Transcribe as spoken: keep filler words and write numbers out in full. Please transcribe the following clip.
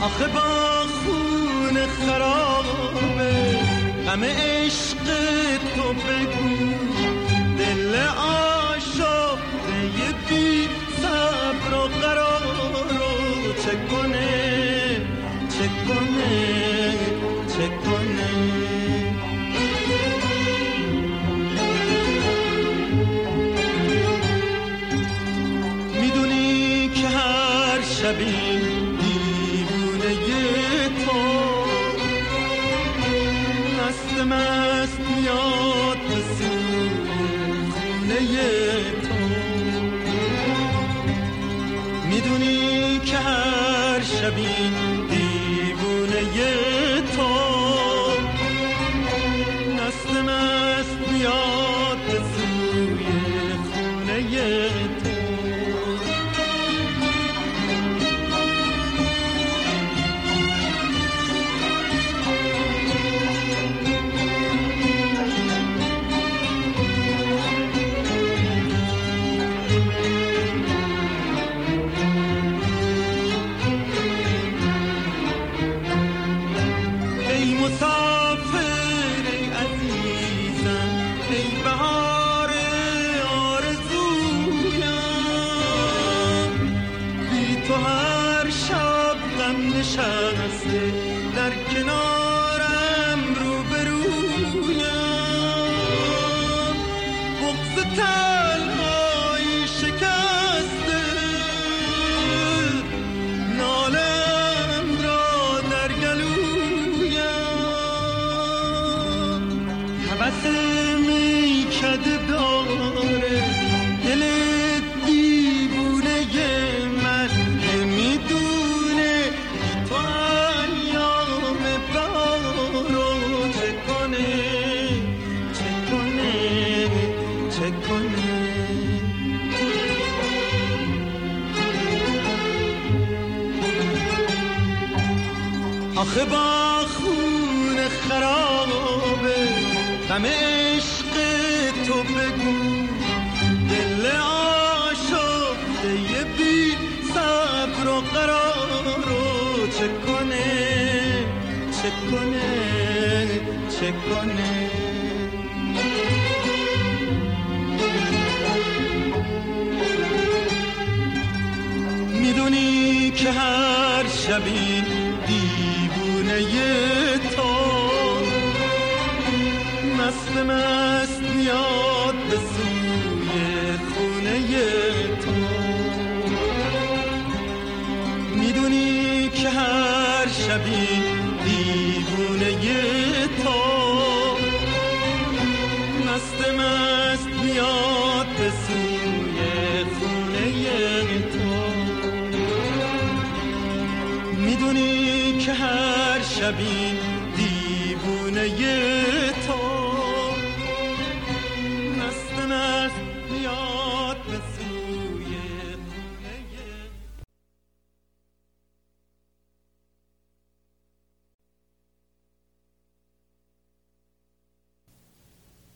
آخه با خون خرابه غم عشق تو بگو دل آشفته بی صبر و قرار رو چه کنه چه کنه چه کنه. میدونی که هر شبی مست میاد به سوی خونه تو. میدونی که هر شبی دیوونه تو مست مست میاد به سوی خونه تو. نشسته در کنارم روبرویم بغض تنهایی شکسته نالم را در گلویم هوس میکده داره دل دیوونه من نمیدونه آخه با خون خرابه غم عشق تو بگو دل آشفته بی صبر و قرار رو چه کنه چه کنه چه کنه. میدونی که هر شبی دیوونه تو مست مست میاد به سوی خونه تو. میدونی که هر شبی دیوونه تو مست مست میاد به سوی خونه تو. میدونی که هر شبی دیوونه